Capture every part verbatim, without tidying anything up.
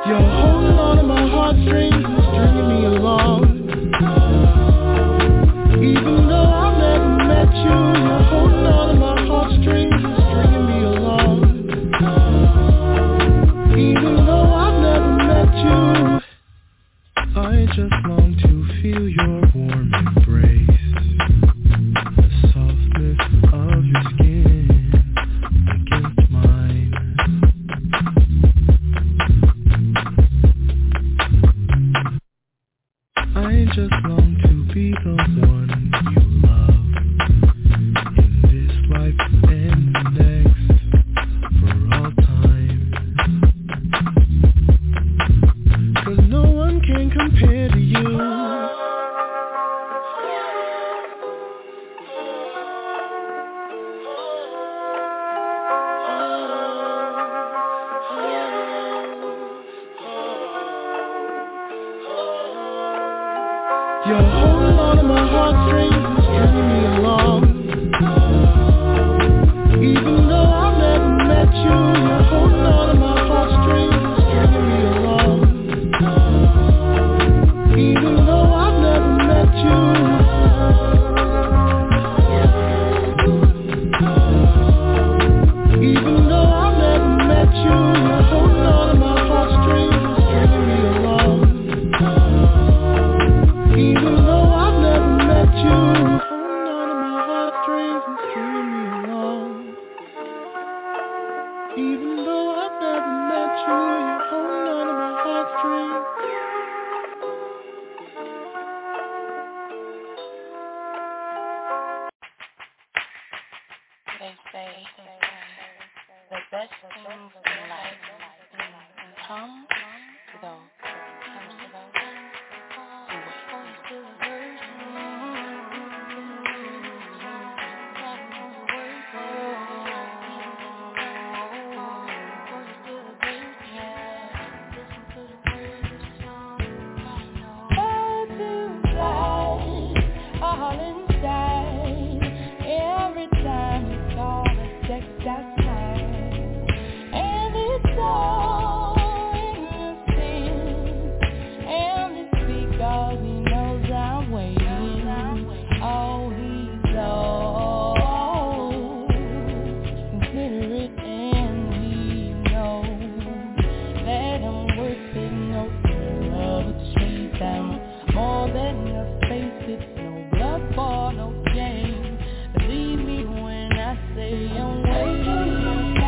You're holding on to my heartstrings and stringing me along. Even though I've never met you, you're holding on to my heartstrings and stringing me along. Even though I've never met you, I just long to feel your warm embrace, the softness of your skin against mine. I just long to be the one you love in this life and the next for all time. 'Cause no one can compare to you. You're holding on to my heartstrings and stringing me along. Even though I've never met you, you're holding on to my heartstrings and stringing me along. Even though I've never met you, even though I've never met you, you're holding on to my heartstrings and stringing me along. Even though I've never met you, holding on to my heartstrings and stringing me along. Even though I've never met you, you're holding on to my heartstrings. They say the best things in life come to those, comes to those who wait. Always still a all inside. Every time it's all a sex outside, and it's all innocent, and it's because he knows I'm waiting. Oh, he's so considerate, and he knows that I'm worth it. No love to chase down more than a face. It's no blood for no shame. Believe me when I say I'm waiting.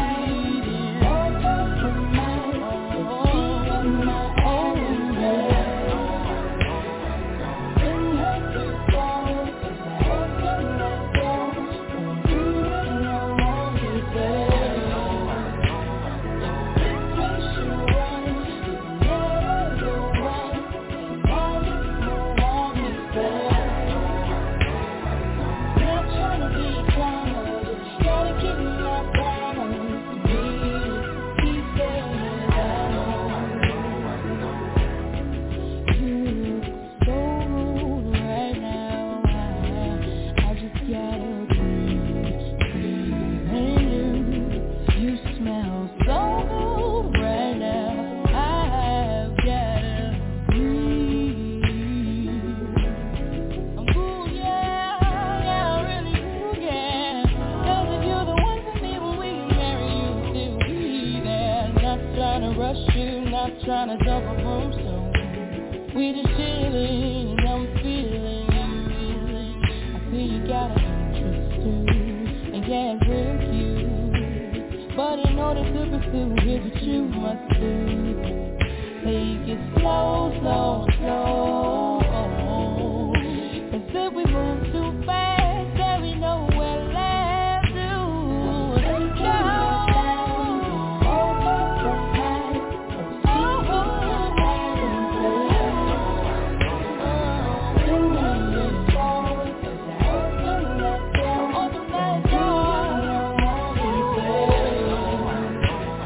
Trying to jump a home soon. We just chillin' and I'm feeling you. I see you got an interest too, and yeah, it's real cute. But in order to pursue it with you must do, take it slow, slow, slow. Cause if we move too fast, then we know where left to go.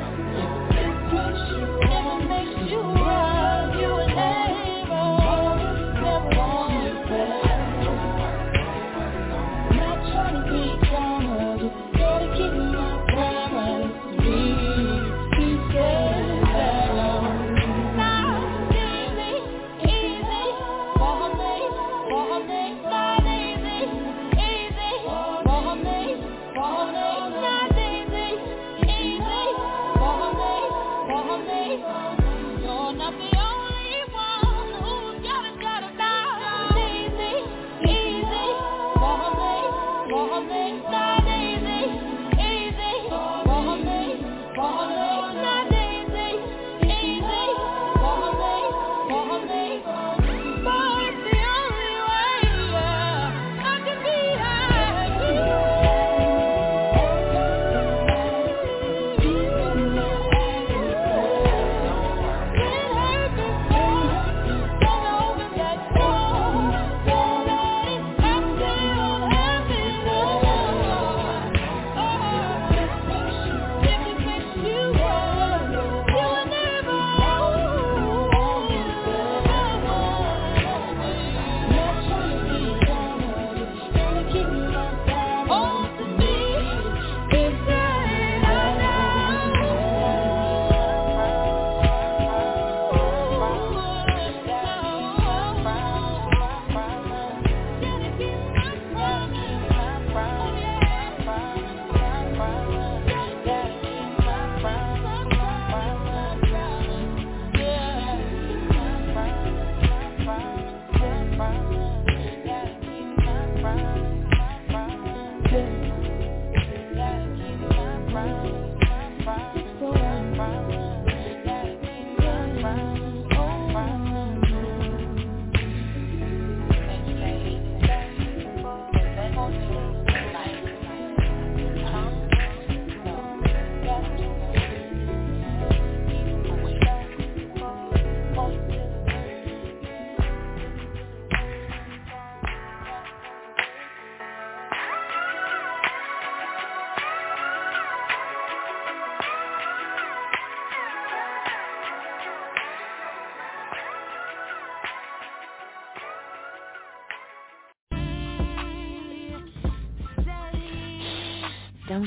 You and neighbor.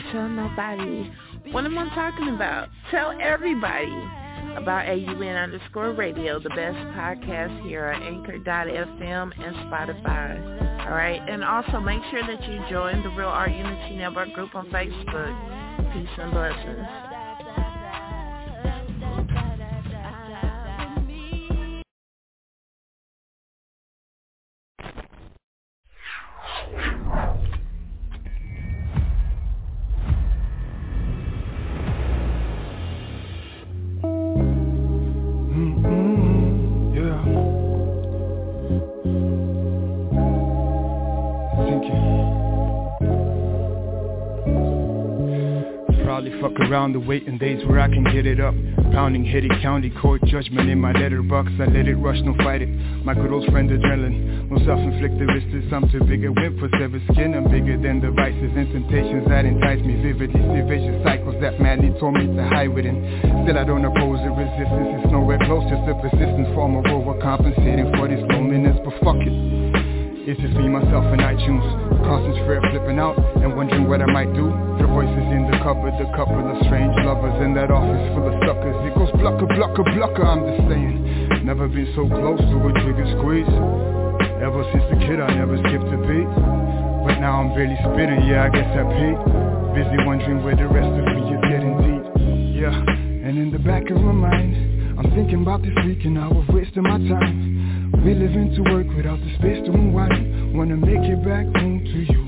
Don't tell nobody. What am I talking about? Tell everybody about A U N underscore radio, the best podcast here on Anchor dot F M and Spotify. All right, and also make sure that you join the Real Art Unity Network group on Facebook. Peace and blessings. Fuck around the waiting days where I can get it up. Pounding heady county court judgment in my letterbox. I let it rush, no fight it. My good old friend adrenaline. No self-inflicted risks. I'm too big a wimp for severed skin. I'm bigger than the vices and temptations that entice me vividly. See vicious cycles that madly told me to hide within. Still I don't oppose the resistance. It's nowhere close, just a persistent form of overcompensating for this loneliness. But fuck it. It's just me, myself, and iTunes. Constant fear flipping out and wondering what I might do. The voices in the cupboard, the couple of strange lovers in that office full of suckers. It goes blocker, blocker, blocker, I'm just saying. Never been so close to a trigger squeeze. Ever since the kid, I never skipped a beat. But now I'm barely spitting, yeah, I guess I peaked. Busy wondering where the rest of me is getting deep. Yeah, and in the back of my mind, I'm thinking about this week and I was wasting my time. We live into work without the space to unwind. Wanna make it back home to you.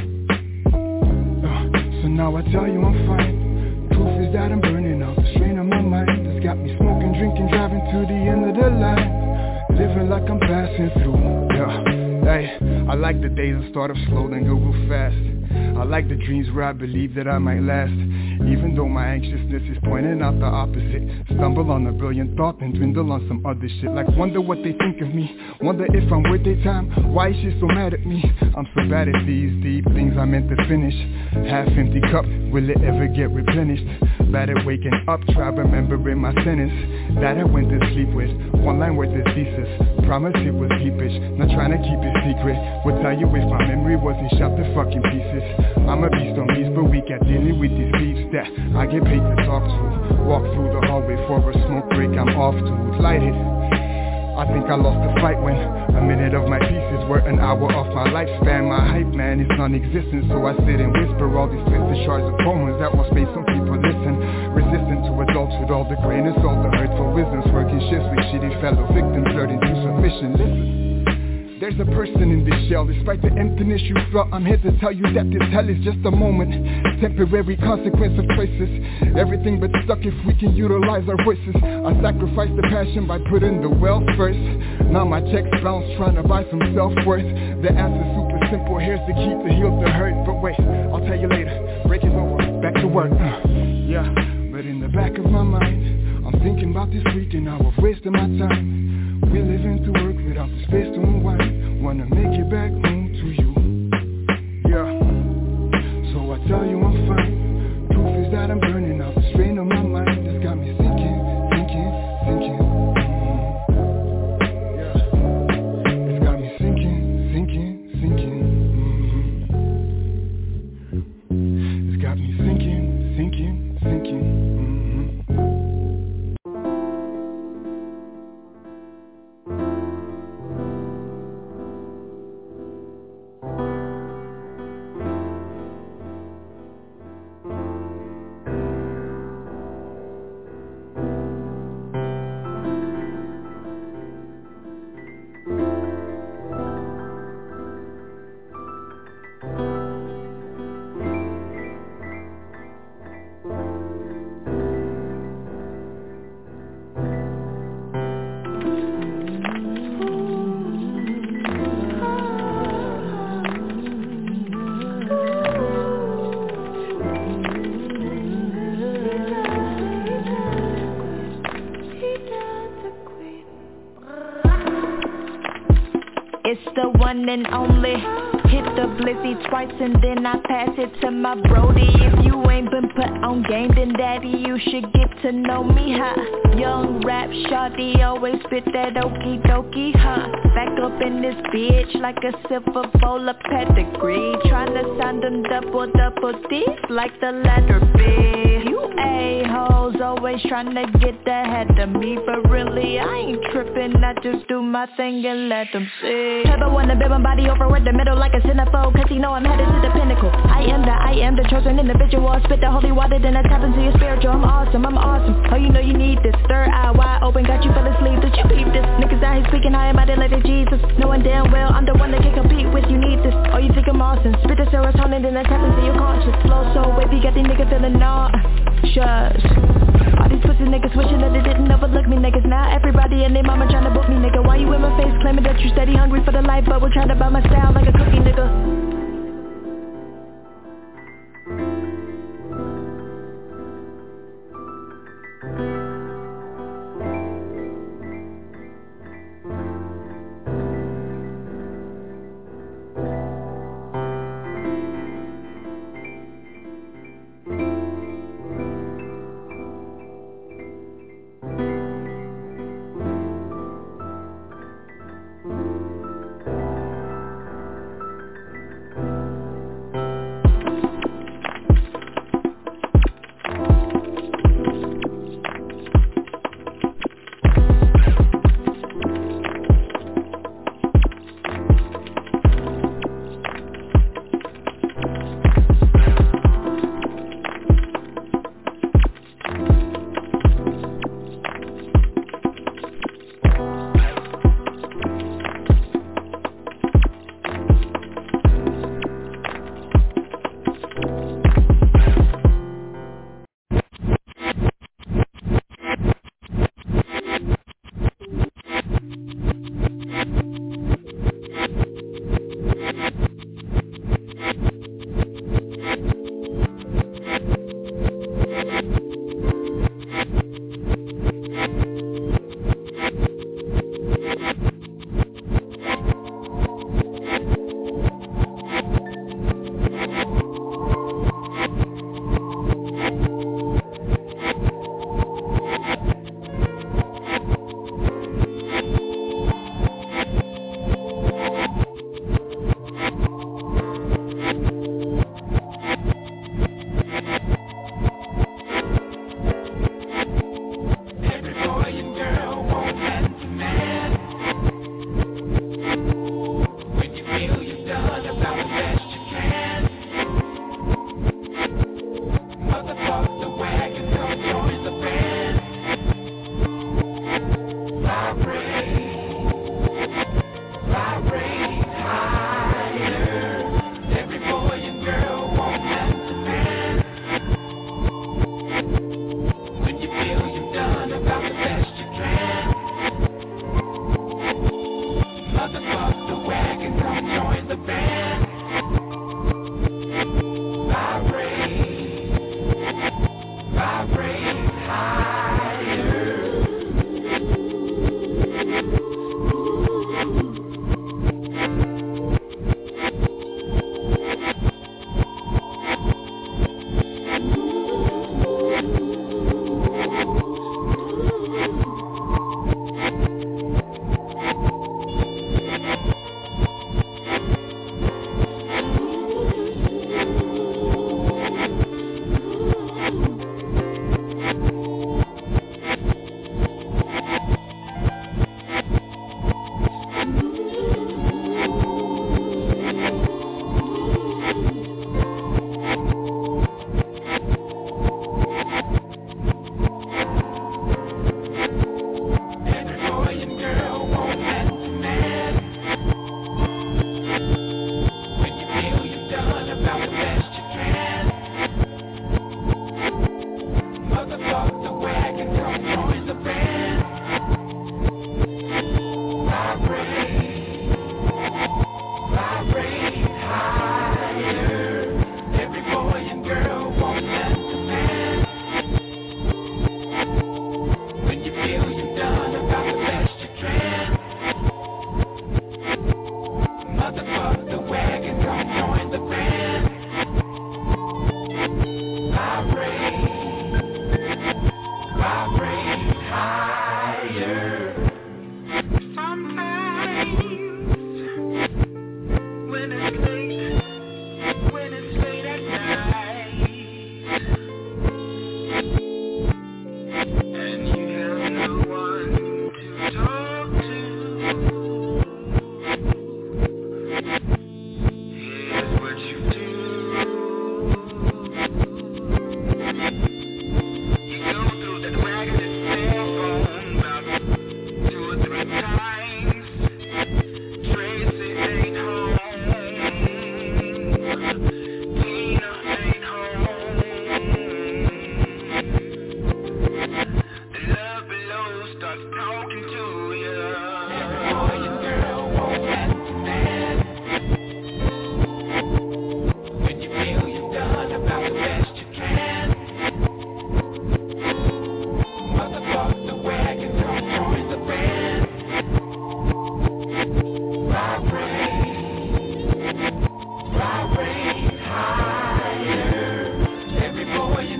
uh, So now I tell you I'm fine. Proof is that I'm burning out the strain on my mind. That's got me smoking, drinking, driving to the end of the line. Living like I'm passing through. Yeah, hey, I like the days that start off slow then go real fast. I like the dreams where I believe that I might last. Even though my anxiousness is pointing out the opposite. Stumble on a brilliant thought and dwindle on some other shit. Like wonder what they think of me. Wonder if I'm worth their time. Why is she so mad at me? I'm so bad at these deep things I meant to finish. Half empty cup, will it ever get replenished? Bad at waking up, try remembering my sentence that I went to sleep with. One line worth of thesis. Promise it was deepish, not trying to keep it secret. Would tell you if my memory wasn't shot to fucking pieces. I'm a beast on beast, but we got dealing with these beefs that I get paid to talk to. Walk through the hallway for a smoke break, I'm off to light it. I think I lost the fight when a minute of my pieces were an hour off my lifespan. My hype man is non-existent, so I sit and whisper all these twisted shards of poems that once made some people listen. Resistant to adults with all the grayness, all the hurtful wisdoms, working shifts with shitty fellow victims, learning to submission. Listen. There's a person in this shell. Despite the emptiness you felt, I'm here to tell you that this hell is just a moment. Temporary consequence of choices. Everything but stuck if we can utilize our voices. I sacrificed the passion by putting the wealth first. Now my checks bounce trying to buy some self-worth. The answer's super simple, here's the key to heal the hurt. But wait, I'll tell you later. Break is over, back to work. uh, Yeah, but in the back of my mind, I'm thinking about this week and I was wasting my time. We live into work without the space to unwind. Wanna make it back home to you. Yeah, so I tell you I'm fine. Proof is that I'm burning out the strain on my mind. That's got me thinking, thinking, thinking. Mm-hmm. Yeah, it's got me thinking, thinking, thinking. Mm-hmm. It's got me thinking, thinking, thinking. Mm-hmm. one and only. Hit the blizzy twice and then I pass it to my brody. If you ain't been put on game, then daddy, you should get to know me, huh? Young rap shawty, always spit that okie dokie, huh? Back up in this bitch like a silver bowl of pedigree. Tryna sound them double double D like the letter B. You a-hoes always tryna get ahead of me, but really I ain't tripping, I just do my thing and let them see. Turbo wanna build my body over with the middle like a centerfold, cause he know I'm headed to the pinnacle. I am the, I am the chosen individual. Spit the holy water, then I tap into your spiritual. I'm awesome, I'm awesome. Oh, you know you need this. Third eye wide open, got you fell asleep. Did you peep this? Niggas out here speaking high about it like they Jesus. Knowing damn well I'm the one that can compete with. You need this. Oh, you think I'm awesome. Spit the serotonin, then I tap into your conscious. Flow so wavy, got these niggas feeling nauseous. All these pussy niggas wishing that they didn't overlook me, niggas. Now everybody and their mama tryna book me, nigga. Why you in my face claiming that you steady hungry for the life, but we're trying to buy my style like a cookie, nigga.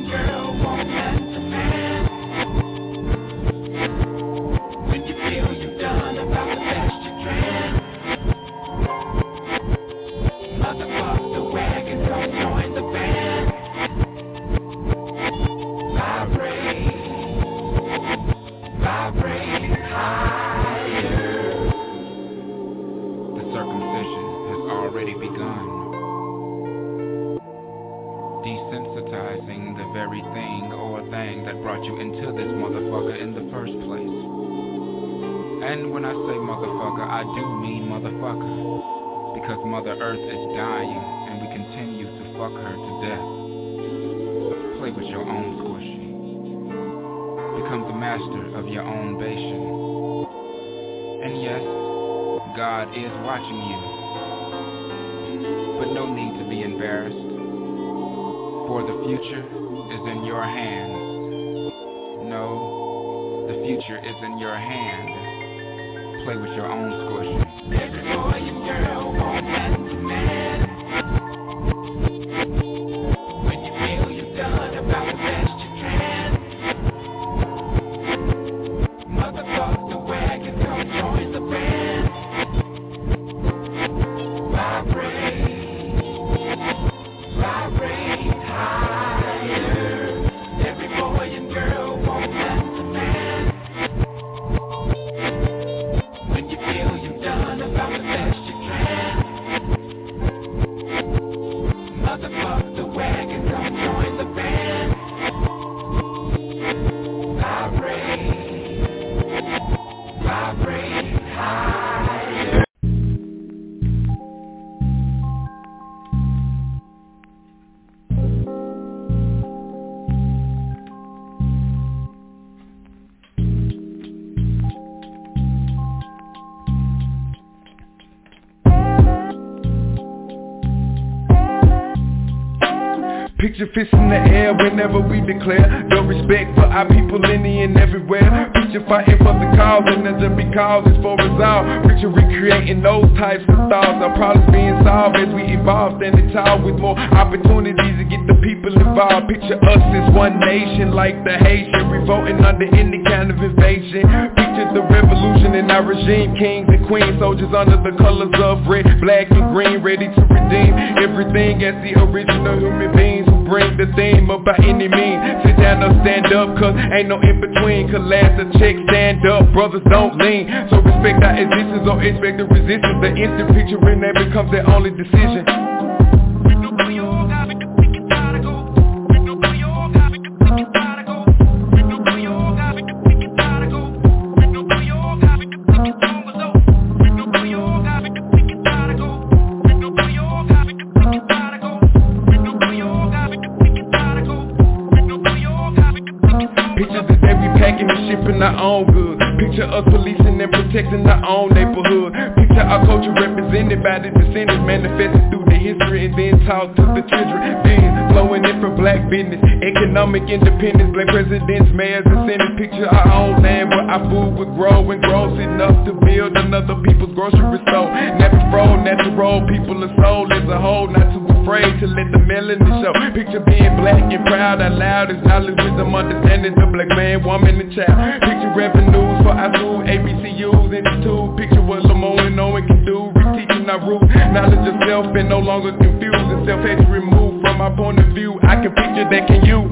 and girl won't last a man. When you feel you've done about the best you can, motherfuck the wagon, come join the band. Vibrate, vibrate higher. The circumcision has already begun, desensitizing the very thing or thing that brought you into this motherfucker in the first place. And when I say motherfucker, I do mean motherfucker, because Mother Earth is dying and we continue to fuck her to death. Play with your own squishy. Become the master of your own bastion. And yes, God is watching you, but no need to be embarrassed, for the future is in your hands. No, the future is in your hand. Play with your own squishy. Every boy and girl won't last a man. When you feel you've done about the best you can, motherfuck the wagon, come join the band. Vibrate, vibrate higher. Every boy and girl won't last a man. When you feel you've done about the best you can, motherfuck the wagon, come join the band. Vibrate, vibrate higher. Picture fists in the air whenever we declare the respect for our people any and everywhere. Picture fighting for the cause and not just because it's for us all. Picture recreating those types of thoughts. Our problems being solved as we evolve, standing tall with more opportunities to get the people involved. Picture us as one nation like the Haitian, revolting under any kind of invasion. Picture the revolution in our regime, kings and queens, soldiers under the colors of red, black and green, ready to redeem everything as the original human beings. Bring the theme up by any means. Sit down or stand up, cause ain't no in between. Collapse the check, stand up, brothers don't lean. So respect our existence or expect the resistance. The instant picturing that becomes their only decision. Our own good. Picture us policing and protecting our own neighborhood. Picture our culture represented by the descendants, manifested through the history and then taught to the children. Being flowing in from black business, economic independence, black presidents, mayors, and senators. Picture our own land where our food would grow and grow enough to build another people's grocery store. Never froze, natural people of soul as a whole, not too afraid to let the melanin show. Picture being black and proud out loud, as knowledge, wisdom, understanding the black man, woman, and child. Picture revenues for our school, A B C Us and the two. Picture what Lamone and Owen can do, reteaching our roots. Knowledge of self and no longer confused, and self-hatred removed from our point of view. I can picture that, can you?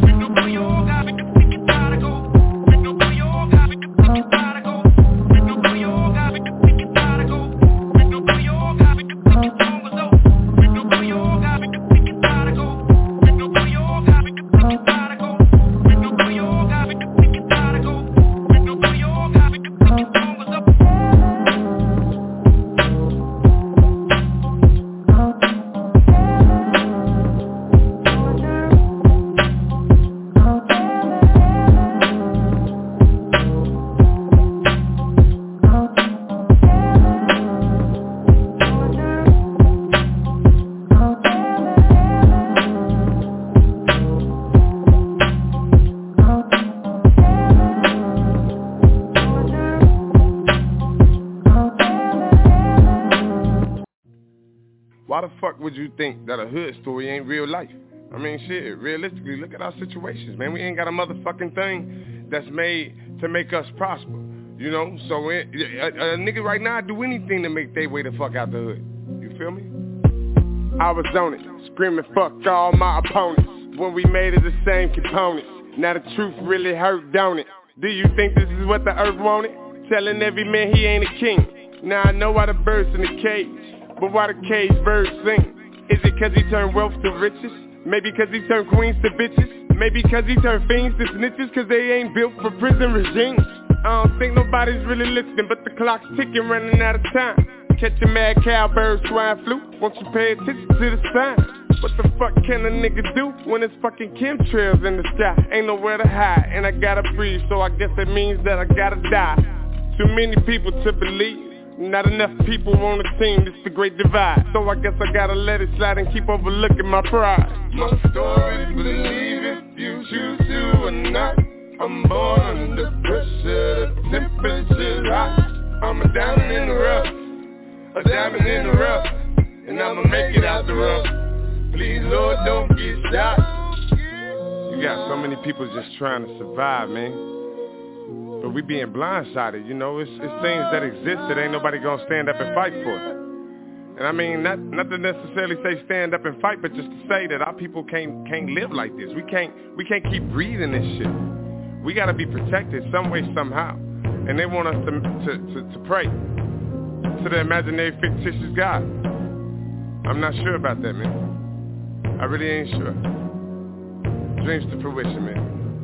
Why the fuck would you think that a hood story ain't real life? I mean, shit, realistically, look at our situations, man. We ain't got a motherfucking thing that's made to make us prosper, you know? So it, a, a nigga right now do anything to make their way the fuck out the hood. You feel me? I was on it, screaming fuck all my opponents. When we made it the same components. Now the truth really hurt, don't it? Do you think this is what the earth wanted? Telling every man he ain't a king. Now I know why the birds in the cage, but why the cage birds sing? Is it cause he turned wealth to riches? Maybe cause he turned queens to bitches? Maybe cause he turned fiends to snitches? Cause they ain't built for prison regimes. I don't think nobody's really listening, but the clock's ticking, running out of time. Catch a mad cowbird, swine flu, won't you pay attention to the signs? What the fuck can a nigga do when it's fucking chemtrails in the sky? Ain't nowhere to hide, and I gotta breathe, so I guess that means that I gotta die. Too many people to believe, not enough people on the team, it's the great divide. So I guess I gotta let it slide and keep overlooking my pride. My story, believe if you choose to or not. I'm born under pressure, the temperature's hot. I'm a diamond in the rough, a diamond in the rough, and I'ma make it out the rough. Please, Lord, don't get shot. You got so many people just trying to survive, man. But we being blindsided, you know. It's, it's things that exist that ain't nobody gonna stand up and fight for. And I mean, not not to necessarily say stand up and fight, but just to say that our people can't can't live like this. We can't we can't keep breathing this shit. We gotta be protected some way, somehow. And they want us to to, to, to pray to the imaginary fictitious God. I'm not sure about that, man. I really ain't sure. Dreams to fruition, man.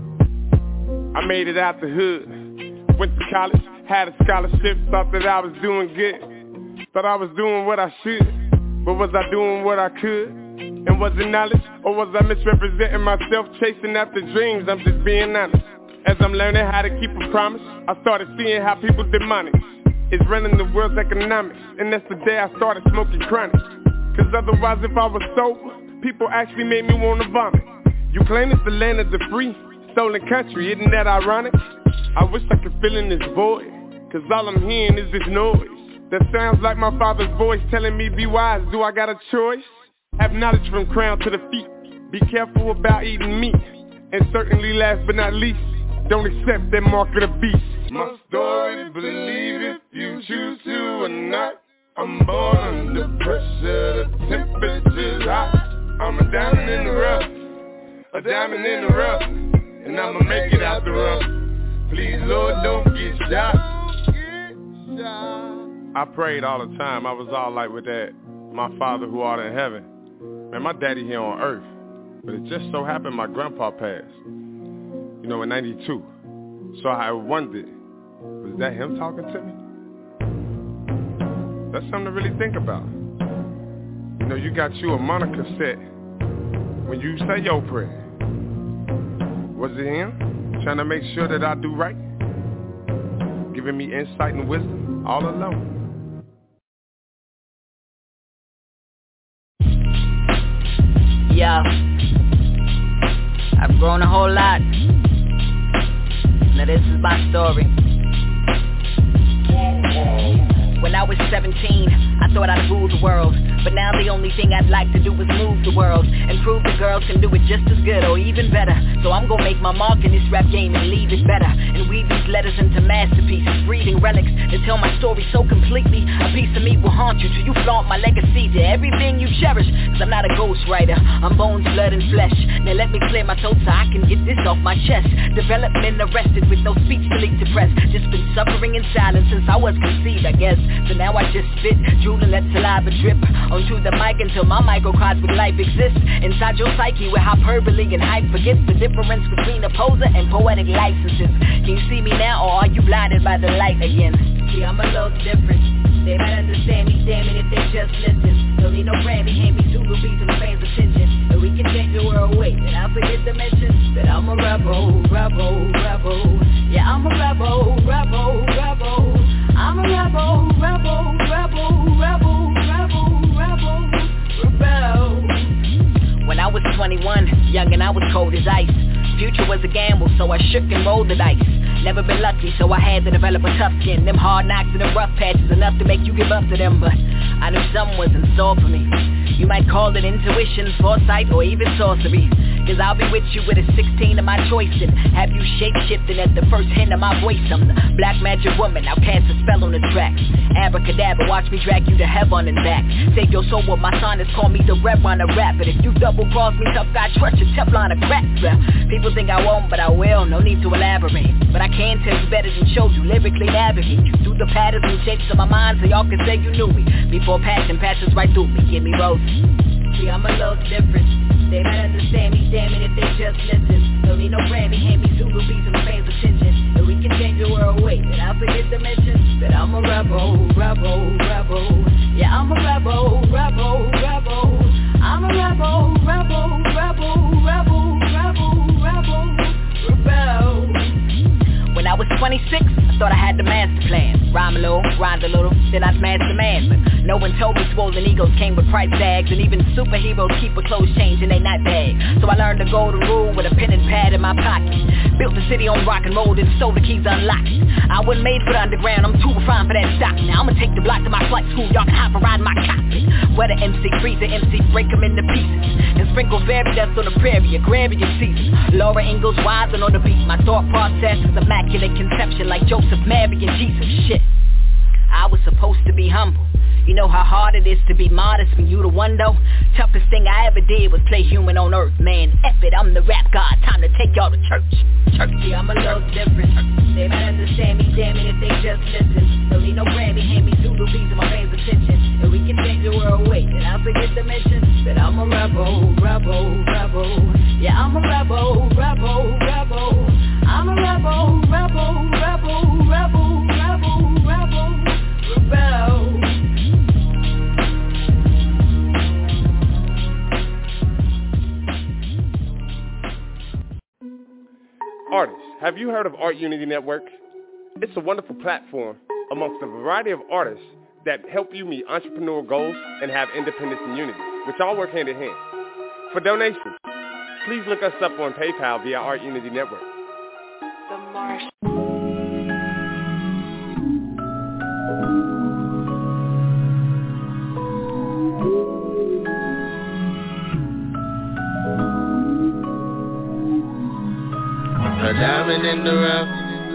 I made it out the hood, went to college, had a scholarship, thought that I was doing good. Thought I was doing what I should, but was I doing what I could? And was it knowledge, or was I misrepresenting myself, chasing after dreams? I'm just being honest. As I'm learning how to keep a promise, I started seeing how people demonic is running the world's economics. And that's the day I started smoking chronic. Cause otherwise if I was sober, people actually made me wanna vomit. You claim it's the land of the free, stolen country, isn't that ironic? I wish I could fill in this void, cause all I'm hearing is this noise that sounds like my father's voice telling me be wise. Do I got a choice? Have knowledge from crown to the feet. Be careful about eating meat. And certainly last but not least, don't accept that mark of the beast. My story, believe if you choose to or not. I'm born under pressure, the temperature's hot. I'm a diamond in the rough, a diamond in the rough, and I'ma make it out the rough. Please, Lord, don't get shot. I prayed all the time. I was all like with that, my Father who art in heaven. Man, my daddy here on earth. But it just so happened my grandpa passed, you know, in ninety-two. So I wondered, was that him talking to me? That's something to really think about. You know, you got you a moniker set when you say your prayer. Was it him trying to make sure that I do right? Giving me insight and wisdom all alone. Yeah, I've grown a whole lot. Now this is my story. When I was seventeen, I thought I'd rule the world. But now the only thing I'd like to do is move the world and prove the girls can do it just as good or even better. So I'm gonna make my mark in this rap game and leave it better, and weave these letters into masterpieces, breathing relics that tell my story so completely. A piece of me will haunt you till you flaunt my legacy to everything you cherish. Cause I'm not a ghostwriter, I'm bones, blood, and flesh. Now let me clear my throat so I can get this off my chest. Development arrested with no speech to leak to press. Just been suffering in silence since I was conceived, I guess. So now I just spit, drool and let saliva drip onto the mic until my microcosmic life exists inside your psyche where hyperbole and hype forgets the difference between a poser and poetic licenses. Can you see me now or are you blinded by the light again? See, I'm a little different. They might understand me, damn it, if they just listen. Don't need no Grammy, hand me two rubies and fans' attention. And we can change the world, wait, and I forget to mention that I'm a rebel, rebel, rebel. Yeah, I'm a rebel, rebel, rebel. I'm a rebel, rebel, rebel, rebel, rebel, rebel, rebel. When I was twenty-one, young and I was cold as ice. future was a gamble, so I shook and rolled the dice. Never been lucky, so I had to develop a tough skin. Them hard knocks and them rough patches, enough to make you give up to them. But I knew something was in store for me. You might call it intuition, foresight, or even sorcery. Cause I'll be with you with a sixteen of my choice and have you shape-shifting at the first hint of my voice. I'm the black magic woman, I'll cast a spell on the track. Abracadabra, watch me drag you to heaven and back. Save your soul with my sonnets, call me the rep on the rap. But if you double-cross me, tough guy, trust your Teflon to crack. Well, people think I won't, but I will, no need to elaborate. But I can tell you better than show you, lyrically navigate you through the patterns and shapes of my mind so y'all can say you knew me. Before passion passes right through me, give me roses. See, I'm a little different. They might understand me, damn it, if they just listen. Don't need no Grammy, hand me Zulu beats and pays attention. And we can change the world, wait, and I forget to mention that I'm a rebel, rebel, rebel. Yeah, I'm a rebel, rebel, rebel. I'm a rebel, rebel, rebel, rebel, rebel, rebel, rebel. When I was twenty-six, I thought I had the master plan. Rhyme a little, grind a little, then I'd smash the man. But no one told me swollen egos came with price tags. And even superheroes keep a clothes change in their night bag. So I learned the golden rule with a pen and pad in my pocket. Built the city on rock and roll, then stole the keys unlocked. I wasn't made for the underground, I'm too refined for that stock. Now I'ma take the block to my flight school, y'all can hop and ride my cockpit. Where the M C freeze the M C, break them into pieces. And sprinkle fairy dust on the prairie, agrarian season. Laura Ingalls Wiseman on the beat, my thought process is immaculate conception like Joseph, Mary and Jesus. Shit, I was supposed to be humble. You know how hard it is to be modest when you the one though? Toughest thing I ever did was play human on earth, man. F it, I'm the rap god, time to take y'all to church. Church, yeah, I'm a little different. They might understand me, damn it, if they just listen. Don't need no Grammy, hand me Zulu beats and my fans' attention. And we can change the world, wait, and I forget to mention that I'm a rebel, rebel, rebel. Yeah, I'm a rebel, rebel, rebel. I'm a rebel, rebel, rebel, rebel, rebel, rebel, rebel. Artists, have you heard of Art Unity Network? It's a wonderful platform amongst a variety of artists that help you meet entrepreneurial goals and have independence and unity, which all work hand in hand. For donations, please look us up on PayPal via Art Unity Network. The Marsh. A diamond in the rough,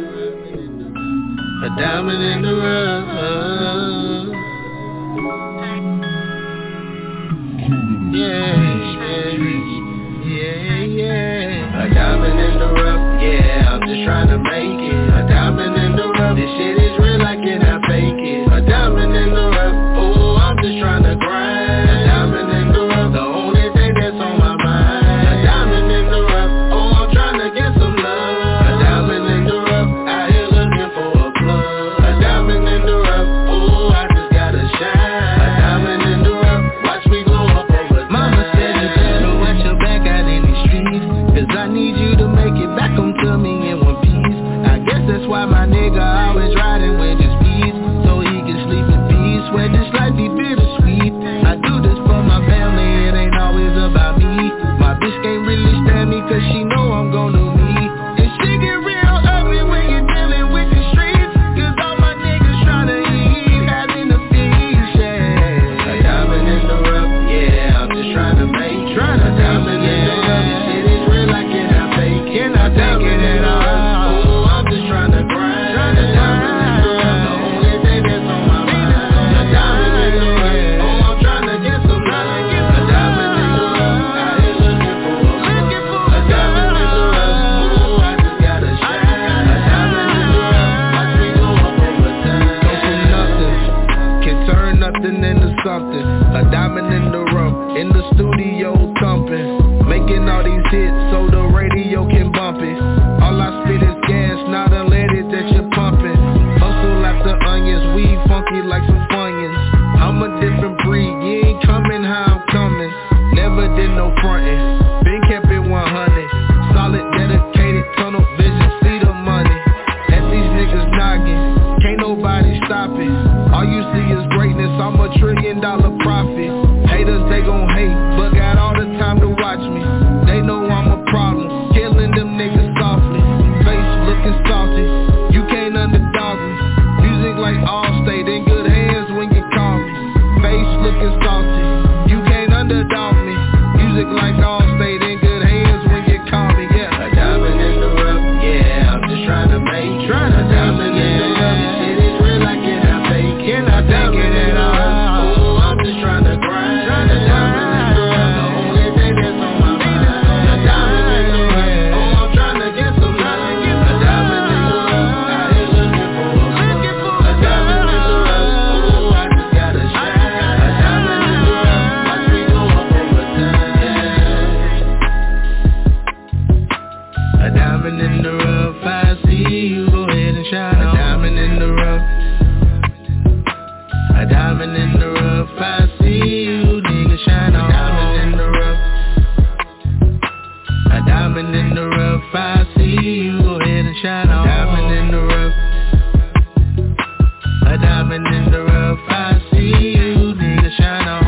a diamond in the rough. Yeah, yeah, yeah, yeah. A diamond in the rough, yeah, I'm just trying to make it. A diamond in the rough, this shit is real, I cannot fake it. A diamond in the rough, oh, I'm just trying to grind. A diamond in the rough, the only thing that's on my mind. A diamond in the rough, oh, I'm trying to get some love. Why my nigga always riding with his peace, so he can sleep in peace, where this life be bittersweet. I do this for my family, it ain't always about me. My bitch can't really stand me, cause she know I'm gon' do me. And she get real ugly when you're dealing with the streets, cause all my niggas tryna eat, having a feast, yeah. A diamond in the rough, yeah, I'm just tryna make it. A diamond in the rough, this shit is real, I cannot fake it. Cannot take it at all. Trying to grind, trying to diamond in the rough, the only thing that's on my mind. A diamond in the rough, oh, I'm trying to get some love. A diamond in the rough, I ain't looking for a love. A diamond in the rough, oh, I just gotta shine. A diamond in the rough, watch me go up over time. Go from nothing, can turn nothing into something. A diamond in the rough, in the studio thumping, making all these hits so the radio can bump it. A diamond in the rough, I see you, go ahead and shine on. A diamond in the rough. A diamond in the rough, I see you, nigga, shine on. A diamond in the rough. A diamond in the rough, I see you, go ahead and shine on. A diamond in the rough. A diamond in the rough, I see you, nigga, shine on.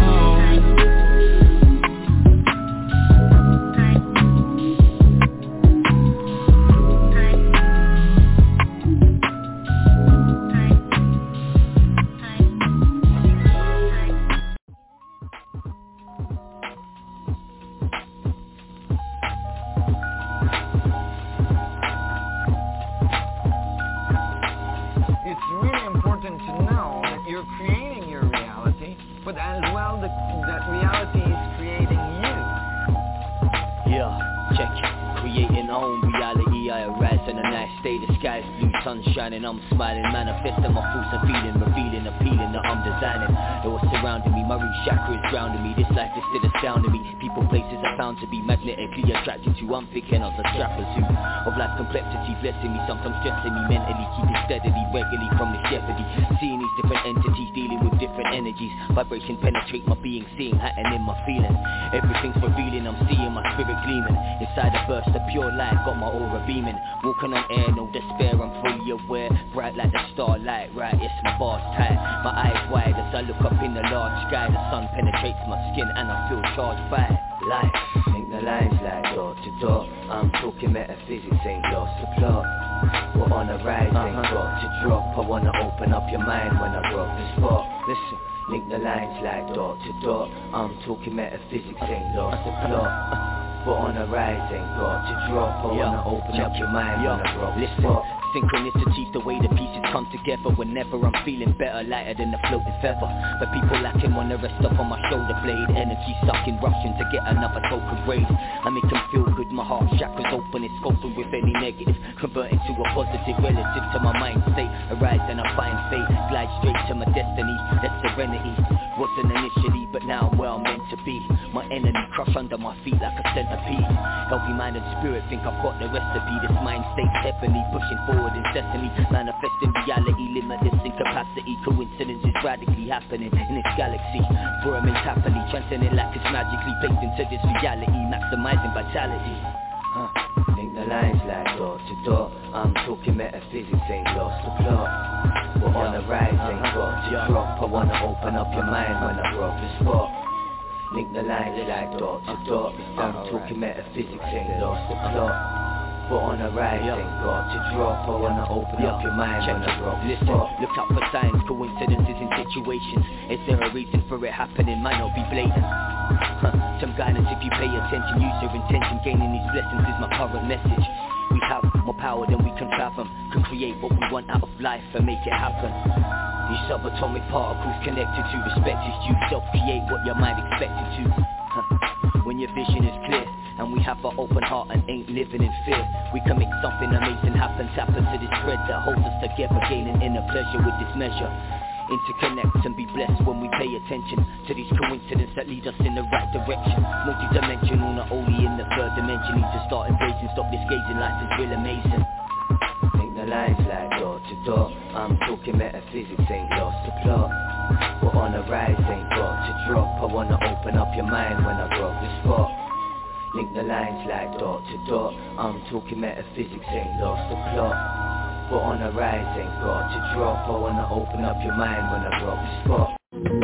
Shining, I'm smiling, manifesting my thoughts and feeling, revealing, appealing that I'm designing. It was surrounding me, my root chakra is grounding me. This life is still astounding me. People, places are found to be magnetically attracted to. I'm thinking of the trappers who of life complexity, blessing me, sometimes stressing me mentally, keeping steadily, regularly from the jeopardy. Seeing these different entities, dealing with different energies. Vibration penetrate my being, seeing happen in my feeling. Everything's revealing, I'm seeing my spirit gleaming. Inside a burst of pure light, got my aura beaming. Walking on air, no despair, I'm fully aware. Bright like the starlight, right, it's my bars tight. My eyes wide as I look up in the large sky. The sun penetrates my skin and I feel charged by light. Think the lines like door to door. I'm talking metaphysics, ain't lost the plot. We're on a rise, ain't uh-huh. got to drop. I wanna open up your mind when I rock the spot. Listen, link the lines like door to door. I'm talking metaphysics, ain't lost the plot. But on a rise, ain't got to drop. I wanna open up your mind when I rock the spot. Synchronicity, the way the pieces come together. Whenever I'm feeling better, lighter than a floating feather. But people lacking wanna rest up on my shoulder blade. Energy sucking, rushing to get another token raise. I make them feel good, my heart chakras open. It's open with any negative, converting to a positive relative to my mind state. Arise and I find fate, glide straight to my destiny. That's serenity, wasn't initially, but now I'm where I'm meant to be. My enemy crush under my feet like a centipede. Healthy mind and spirit, think I've got the recipe. This mind state's heavenly, pushing forward incessantly, manifesting reality, limitless incapacity. Coincidences radically happening in this galaxy. Forming happily, transcending like it's magically placed into this reality, maximizing vitality. Huh. Think the lines like door to door. I'm talking metaphysics, ain't lost the plot. We're on the rise, ain't got to drop. I wanna open up your mind when I rock the spot. Link the lines like door to door. I'm talking metaphysics, ain't lost the plot. But on a rise, ain't got to drop. I wanna open up your mind when I rock the spot. Look out for signs, coincidences in situations. Is there a reason for it happening? Might not be blatant. Huh. Some guidance if you pay attention. Use your intention, gaining these blessings is my current message. We have more power than we can fathom. Can create what we want out of life and make it happen. These subatomic particles connected to respect is due. Self-create what your mind expected to. Huh. When your vision is clear and we have an open heart and ain't living in fear, we can make something amazing happen. Tap into this thread that holds us together, gaining inner pleasure with this measure. Interconnect and be blessed when we pay attention to these coincidences that lead us in the right direction. Multi-dimensional, not only in the third dimension. Need to start embracing, stop this gazing, life is real amazing. Think the lines like door to door. I'm talking metaphysics, ain't lost the plot. We're on a rise, ain't got to drop. I wanna open up your mind when I rock the spot. Link the lines like door to door. I'm talking metaphysics, ain't lost the plot. But on a rise, ain't got to drop. I wanna open up your mind when I rock the spot.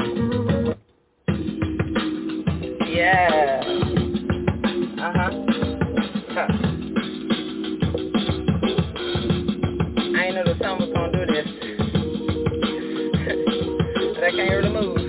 Yeah. Uh-huh. Huh. I ain't know the song was gonna do this. But I can't really move.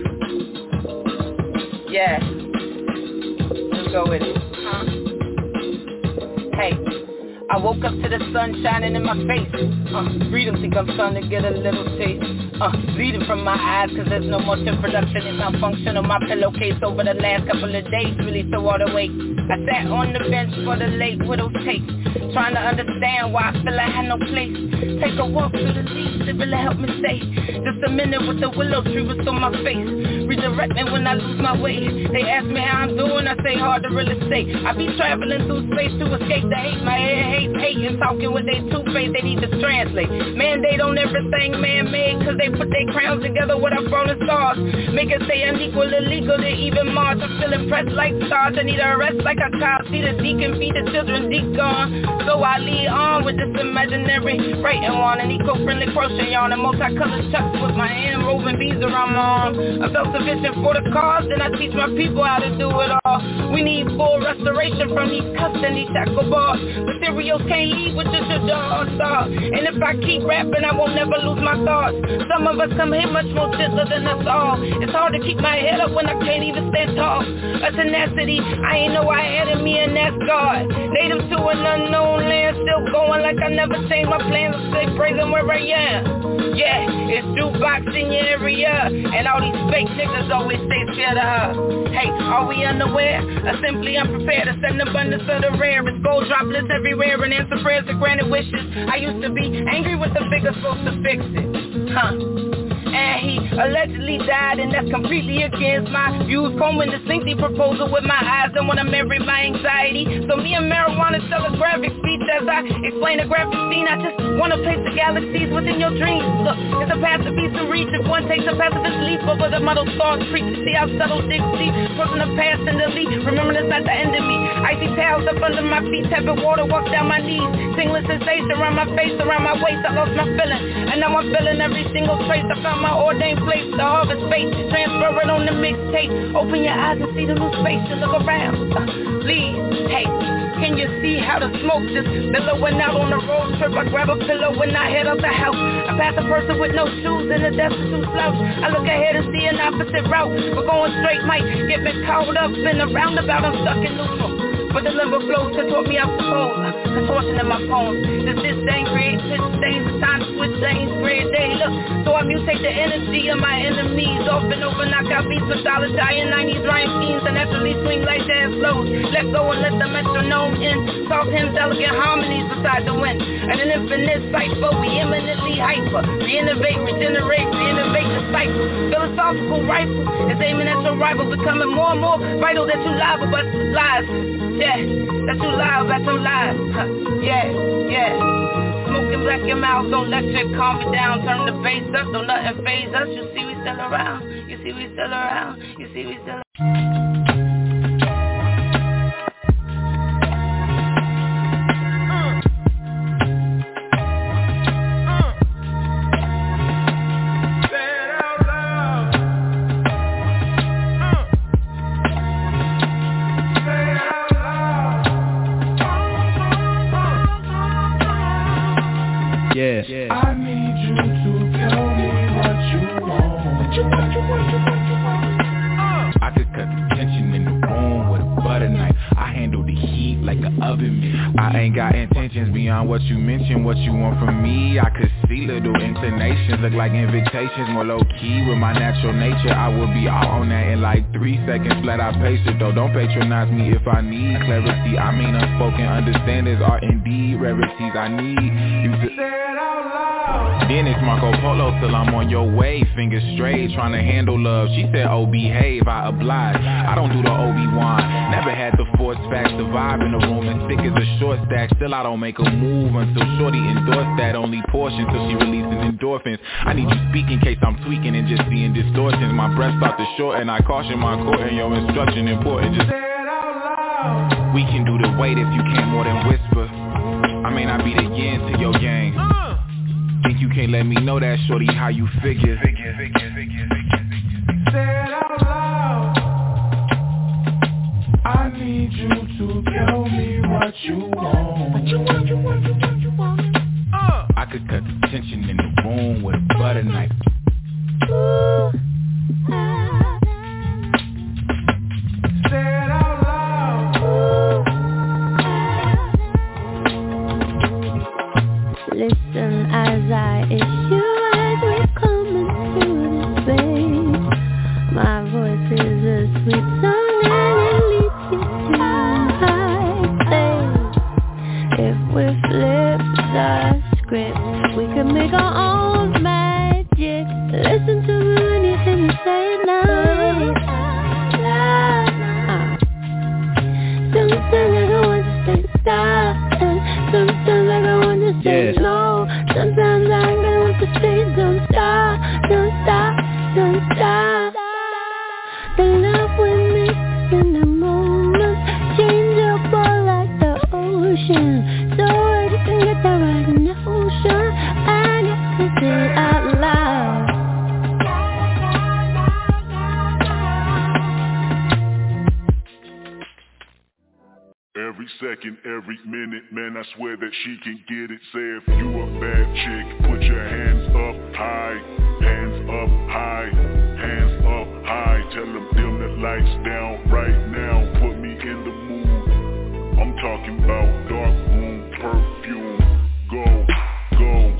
Yeah. Let's go with it. Huh? Hey. I woke up to the sun shining in my face. Uh, freedom, think I'm starting to get a little taste. Uh, bleeding from my eyes cause there's no motion production. It's malfunction on my pillowcase over the last couple of days. Really so wide awake. I sat on the bench for the late widow's take. Trying to understand why I feel I had no place. Take a walk through the leaves, it really helped me stay. Just a minute with the willow tree was on my face. Redirect me when I lose my way. They ask me how I'm doing, I say hard to really say. I be traveling through space to escape the hate my head hates. talking with they two-face, they need to translate. Mandate on everything man-made, cause they put their crowns together with our falling stars. Make it say unequal, illegal to even march. I'm feeling pressed like stars, I need a rest like a child. See the deacon, feed the children, deep gone. So I lead on with this imaginary writing on an eco-friendly crochet on and multicolored chucks with my hand roving beads around my arm. I felt sufficient for the cause, then I teach my people how to do it all. We need full restoration from these cuffs and these shackle bars. Materials can't leave with just a dog star. And if I keep rapping, I won't never lose my thoughts. Some of us come here much more gentler than us all. It's hard to keep my head up when I can't even stand tall. A tenacity I ain't know I had in me, and that's God. Native to an unknown land, still going like I never changed my plans. I stay praising where I am. Yeah, it's jukebox in your area, and all these fake niggas always stay scared of her. Hey, are we unaware? Or simply unprepared to send abundance of the rare? It's gold droplets everywhere and answer prayers to granted wishes. I used to be angry with the figure supposed to fix it. Huh. And he allegedly died, and that's completely against my views. Combing the slinky proposal with my eyes, don't wanna marry my anxiety. So me and marijuana tell a graphic speech as I explain a graphic scene. I just wanna place the galaxies within your dreams. Look, it's a path to be to reach if one takes a pacifist leap over the muddled stars. Preach to see how subtle digs deep, crossing the past and delete. Remember that's not the end of me. Icy towels up under my feet, tepid water walks down my knees. Tingling sensation around my face, around my waist. I lost my feeling, and now I'm feeling every single trace. I found my ordained place, the harvest space. Transfer it on the mixtape. Open your eyes and see the new space and look around. Uh, please, hey, can you see how the smoke just billowing out on the road trip? I grab a pillow when I head out the house. I pass a person with no shoes in a destitute slouch. I look ahead and see an opposite route, but going straight might get me caught up in a roundabout. I'm stuck in neutral, but the liver flows contort me, I suppose. Contortion in my poems. Does this thing create pitch stains? It's time to switch lanes, gray day. Look, so I mutate the energy of my enemies. Off and over, knock out beats with solid giant nineties rhyme schemes, and naturally swing like jazz flows. Let go and let the metronome in. Soft hymns, elegant harmonies beside the wind. And an infinite cipher, we eminently hyper. Reinnovate, regenerate, reinnovate the cycle. Philosophical rifle is aiming at your rival, becoming more and more vital that you lie, but lies. Yeah, that you lie about some lies. Huh. Yeah, yeah. Smoking black your mouth, don't let it calm me down. Turn the bass up, don't nothing phase us. You see we still around. You see we still around. You see we still around. Yeah. I need you to tell me what you want. What you want, you want, you want, you want. I could cut the tension in the room with a butter knife. I handle the heat like an oven mitt. I ain't got intentions beyond what you mentioned. What you want from me, I could see little intonations. Look like invitations, more low key with my natural nature. I would be all on that in like three seconds flat. I pace it though, don't patronize me if I need clarity. I mean unspoken understandings are indeed rarities I need. You to then it's Marco Polo till I'm on your way. Fingers straight, trying to handle love. She said, oh, behave, I oblige. I don't do the Obi-Wan. Never had the force facts. The vibe in the room as thick as a short stack. Still I don't make a move until shorty endorse that. Only portion till she releasing endorphins. I need you speak in case I'm tweaking and just seeing distortions. My breath start to shorten. I caution my court and your instruction important. Just say it out loud. We can do the wait if you can't more than whisper. I may not be the yin to your yang. Think you can't let me know that, shorty, how you figure. Figure, figure, figure, figure. Say it out loud. I need you to tell me what you want. What you want, you want, you want, you want. Uh. I could cut the tension in the room with a butter knife. Ooh. Say it out loud. Ooh. Listen as I issue as we come into this space. My voice is a sweet song and it leads you to high stage. If we flip the script, we can make our own magic. Listen to me when you hear me say it now. Sometimes I don't want to stay silent. Sometimes I go to say Yeah. no. Sometimes I got to say don't stop, don't stop, don't stop. The love we mix in the moment, changeable like the ocean. So I can get the right notion. I got to say it out loud. Every second, every minute, man, I swear that she can get it. Say if you a bad chick, put your hands up high, hands up high, hands up high. Tell them dim the lights down right now, put me in the mood. I'm talking about dark room perfume. Go, go.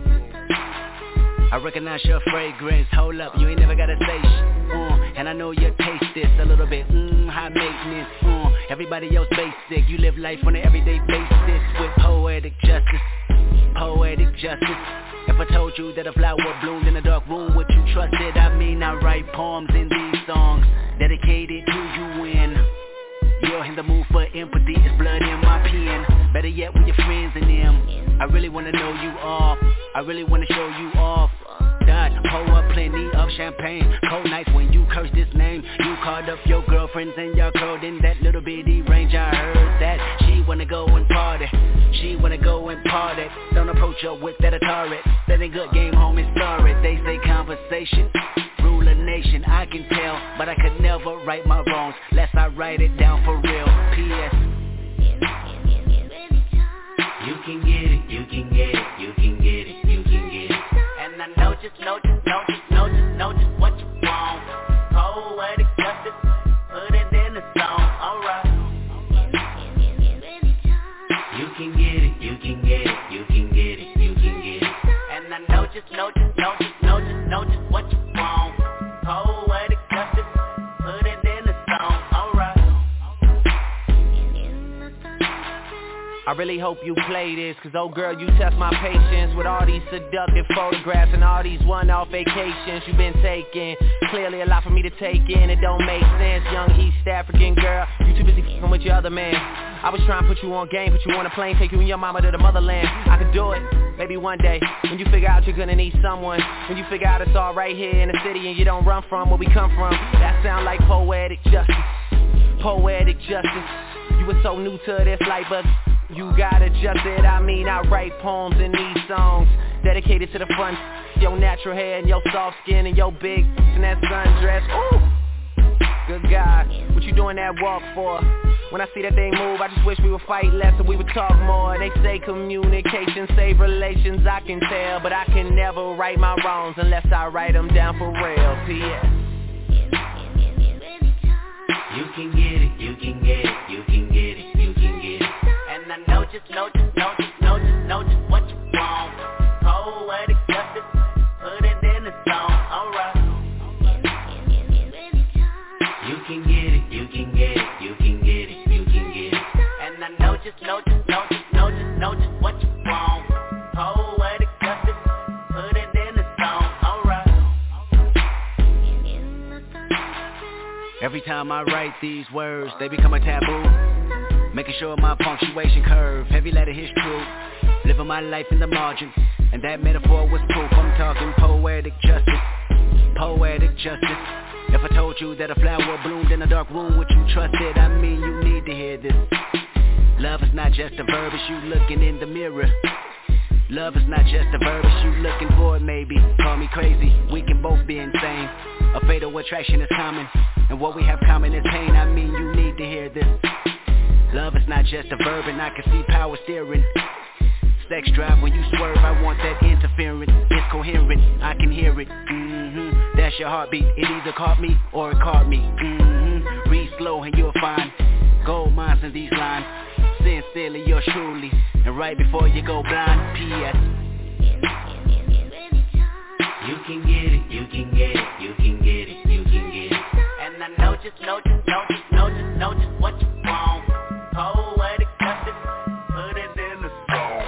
I recognize your fragrance, hold up, you ain't never gotta say shit, uh, and I know you taste this a little bit, mmm, high maintenance, uh, everybody else basic, you live life on an everyday basis, with poetic justice, poetic justice. If I told you that a flower bloomed in a dark room, would you trust it? I mean, I write poems in these songs, dedicated to you when you're in the mood for empathy, it's blood in my pen. Better yet with your friends and them. I really wanna know you all, I really wanna show you off. Dot, pour up plenty of champagne. Cold nights when you curse this name. You called up your girlfriends and y'all curled in that little bitty range. I heard that she wanna go and party, she wanna go and party. Don't approach her with that Atari. That ain't good, game home and sorry. They say conversation rule a nation, I can tell, but I could never right my wrongs lest I write it down for real. P S You can get it, you can get it, you can get it, you can get it. And I know just, know just, know just, know just, know just what you want. Poetic justice, put it in the song, alright. You can get it, you can get it, you can get it, you can get it. And I know just, know just, know just, know just, know just what you want. Poetic justice, put it in the song, alright. I really hope you play this, cause oh girl, you test my patience with all these seductive photographs and all these one-off vacations you've been taking. Clearly a lot for me to take in, it don't make sense. Young East African girl, you too busy f***ing with your other man. I was trying to put you on game, put you on a plane, take you and your mama to the motherland. I could do it, maybe one day, when you figure out you're gonna need someone. When you figure out it's all right here in the city and you don't run from where we come from. That sound like poetic justice, poetic justice. You were so new to this life, but you got adjusted. I mean, I write poems in these songs dedicated to the front, your natural hair and your soft skin and your big and that sundress. Ooh, good God, what you doing that walk for? When I see that thing move, I just wish we would fight less and we would talk more. They say communication save relations, I can tell, but I can never right my wrongs unless I write them down for real. P S You can get it, you can get it, you can get it, you can get it. And I know just, know just, know just, know just, know just what you want. Poetic justice, put it in the song, alright. You can get it, you can get it, you can get it, you can get it. And I know just, know just, know just, know just, know just what you want. Poetic justice, put it in the song, alright. Every time I write these words, they become a taboo. Making sure my punctuation curve, heavy letter hits true. Living my life in the margin, and that metaphor was proof. I'm talking poetic justice, poetic justice. If I told you that a flower bloomed in a dark room, would you trust it? I mean, you need to hear this. Love is not just a verb, it's you looking in the mirror. Love is not just a verb, it's you looking for it maybe. Call me crazy, we can both be insane. A fatal attraction is common, and what we have common is pain. I mean, you need to hear this. Love is not just a verb, and I can see power steering. Sex drive when you swerve, I want that interference. It's coherent, I can hear it. Mm-hmm. That's your heartbeat, it either caught me or it caught me. Mm-hmm. Read slow and you'll find gold mines in these lines. Sincerely, yours truly, and right before you go blind. P S You can get it, you can get it, you can get it, you can get it. And I know just, know just, know just, know just, know just what you want. Poetic justice, put it in the song.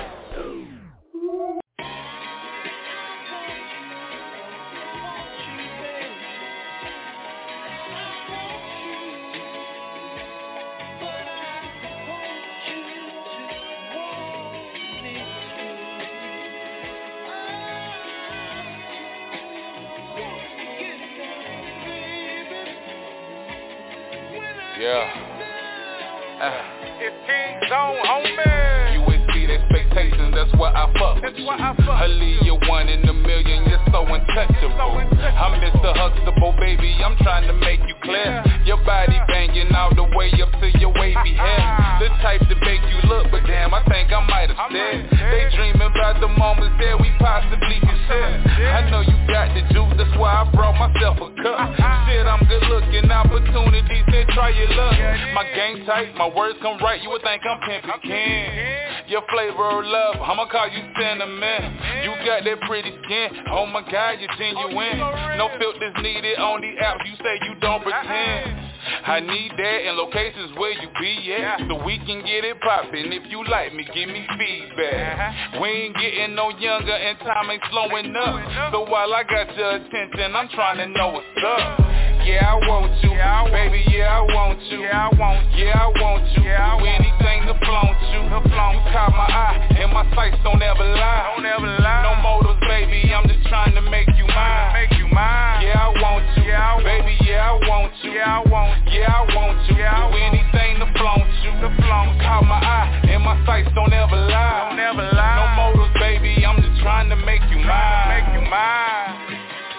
Yeah. Uh. It's King Zone, homie. You exceed expectations, that's why I fuck with you. I leave you one in a million, you're so untouchable. I'm Mister Huxtable, baby, I'm trying to make you clear. Your body banging all the way up to your wavy hair. The type to make you look, but damn, I think I might have said. They dreaming about the moments that we possibly can share. I know you got the juice, that's why I brought myself a cup. Shit, I'm good looking, opportunities, then try your luck. My game tight, my words come right. You would think I'm pimpin' Ken. Your flavor of love, I'ma call you cinnamon. You got that pretty skin, oh my God, you're genuine. No filters needed on the app, you say you don't pretend. I need that in locations where you be at, so we can get it poppin'. If you like me, give me feedback. We ain't getting no younger and time ain't slowing up. So while I got your attention, I'm trying to know what's up. Yeah, I want you, yeah, I want baby, yeah, I want you, yeah, I want you, yeah, I want you, yeah, I want anything to flaunt you, to flaunt you caught my eye, and my sights don't ever lie, don't ever lie, no motives, baby, I'm just trying to make you mine, make you mine, yeah, I want you, yeah, I want baby, yeah, I want you, yeah, I want you, yeah, I want you, yeah, I do anything to flaunt you, to flaunt you caught my eye, and my sights don't ever lie, don't ever lie, no motives, baby, I'm just trying to make you mine, make you mine.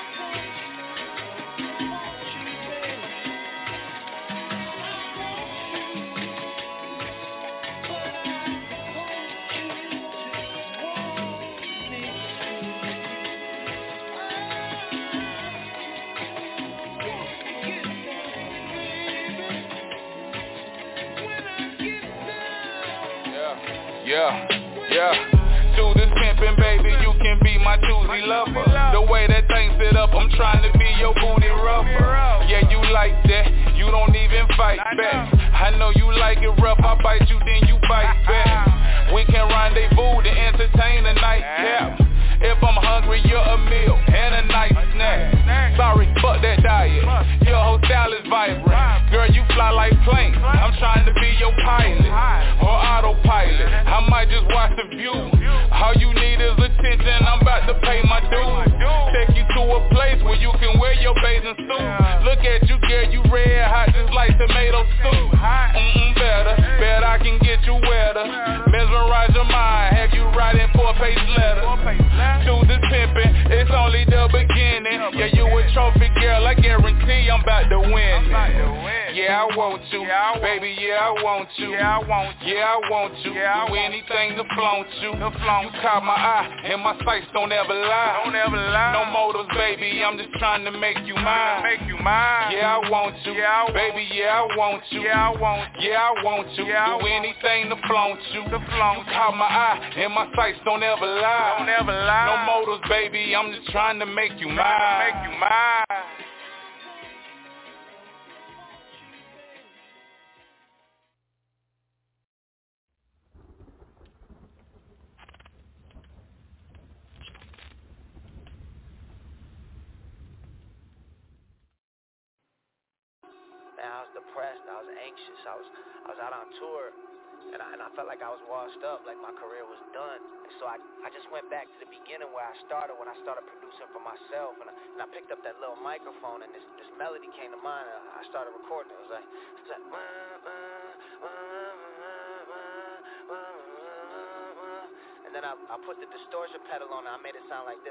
Yeah, yeah. Do this pimpin', baby, you can be my choosy lover. The way that thing sit up, I'm trying to be your booty rubber. Yeah, you like that, you don't even fight back. I know you like it rough, I bite you, then you bite back. We can rendezvous to entertain a nightcap. If I'm hungry, you're a meal and a nice snack. Sorry, fuck that diet, your whole style is vibrant. Girl, you fly like planes, I'm trying to be your pilot or autopilot, I might just watch the view. All you need is attention, I'm about to pay my dues. Take you to a place where you can wear your bathing suit. Look at you, girl, you red hot just like tomato soup. Mm-mm, better, bet I can get you wetter. Mesmerize your mind, have you writing four-page letters. To this pimpin', it's only the beginning. Yeah, you a trophy girl, I guarantee I'm about to win. Yeah, I want you, baby, yeah, I want you. Yeah, I want you, yeah, I want you. Do anything to flaunt you. You caught my eye, and my sights don't ever lie. Don't ever lie. No motives, baby, I'm just trying to make you mine. Make you mine. Yeah, I want you, baby, yeah, I want you. Yeah, I want you, yeah, I want you. Do anything to flaunt you. You caught my eye, and my sights don't ever lie. Don't ever lie. No motives, baby, I'm just trying to make you mine. Make you mine. Man, I was depressed, I was anxious, I was I was out on tour, and I, and I felt like I was washed up, like my career was done. And so I, I just went back to the beginning where I started, when I started producing for myself, and I, and I picked up that little microphone, and this, this melody came to mind, and I started recording it. It was like, it was like and then I, I put the distortion pedal on, and I made it sound like this.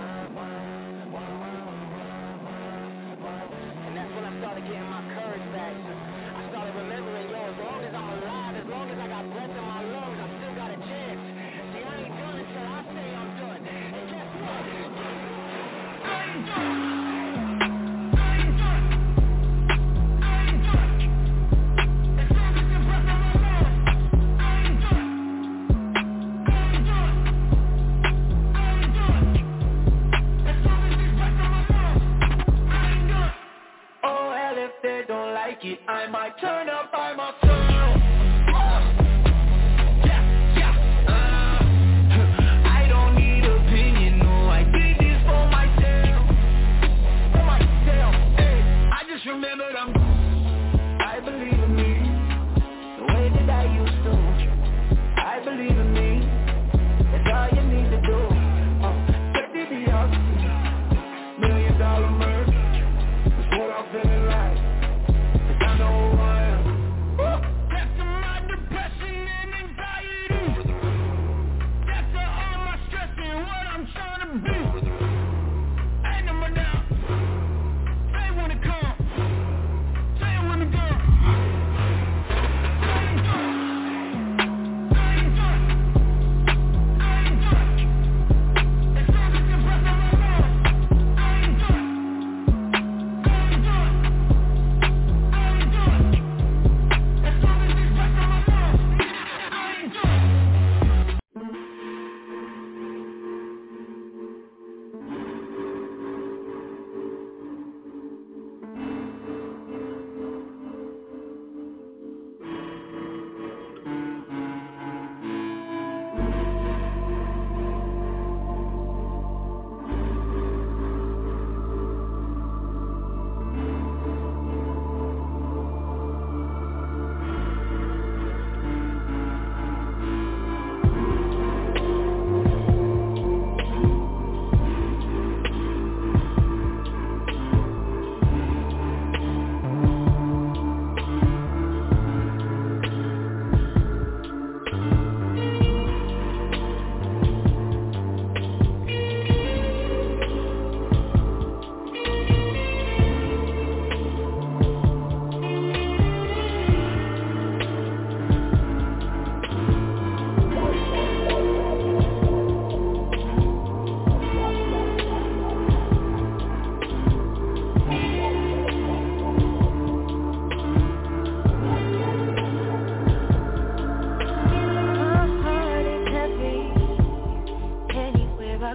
And that's when I started getting my courage back. I started remembering, yo, as long as I'm alive, as long as I got breath in my lungs, I still got a chance. See, I ain't done until I say I'm done. And guess what? I ain't done. I might turn up by myself.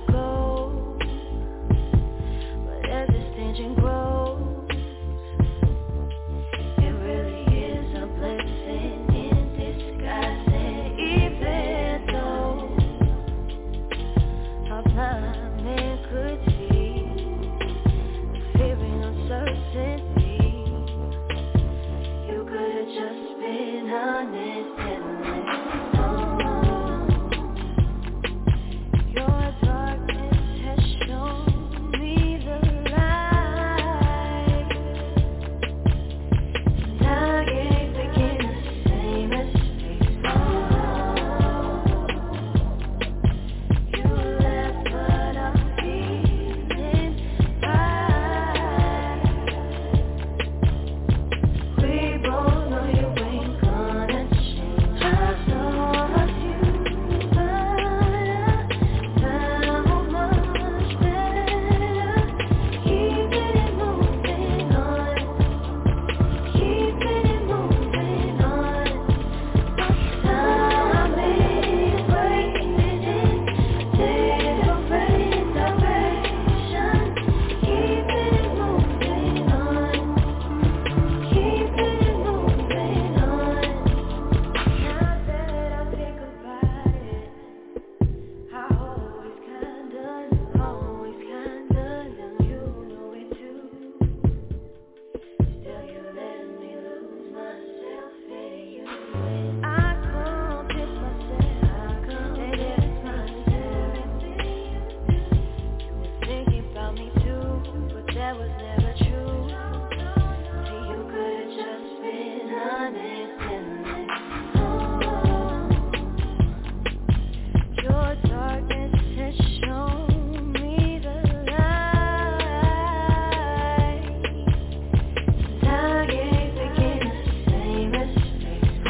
go, but as this tension grows, it really is a blessing in disguise. And even though a blind man could see the fear and uncertainty, you could have just been honest and let it know. Your darkness has shown me the light, and I can't begin to say mistakes. You left, but I'm feeling right. We both know you ain't gonna change. I saw you, but I found much better. Keeping it moving on, keeping it moving on. Time is wasted in different directions. Keeping it moving on, keeping it moving on. Now that I think about it, I always kinda knew, always kinda knew, you know it too. Still you letting me lose myself in you. And I can't pick myself, I can't pick myself. You were thinking about me too, but that was never true. See, you could've just been honest and let it know. Your darkness has shown me the light, and I can't begin to say mistakes.